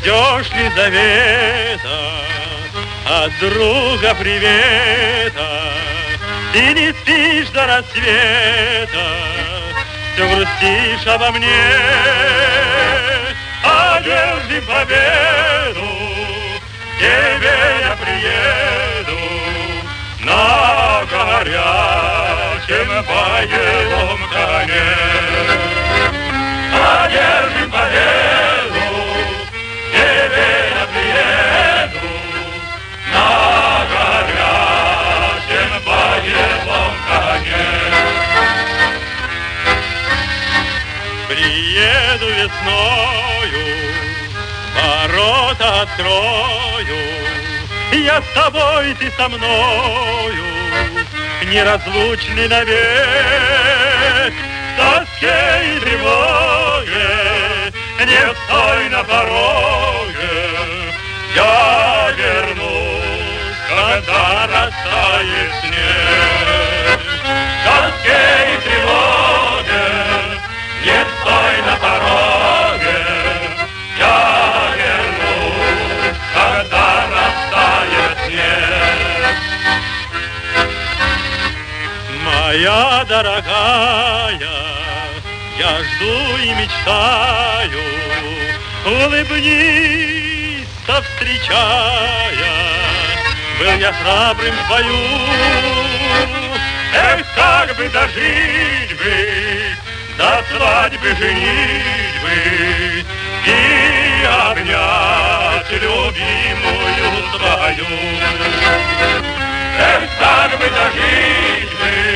ждешь ли завета от друга привета? Ты не спишь до рассвета, все грустишь обо мне. Одержим победу, к тебе я приеду на горячем боевом коне. Одержим победу, к тебе я приеду на горячем боевом коне. Приеду весною, ворота открою, я с тобой, ты со мною, неразлучны навек. В тоске и тревоге не стой на пороге, я вернусь, когда растает снег. В тоске и тревоге не стой на пороге, я вернусь, когда растает снег. Моя дорогая, я жду и мечтаю, улыбнись, встречая, был я храбрым в бою. Эх, как бы дожить бы до свадьбы, женитьбы и обнять любимую свою. Эх, как бы дожить бы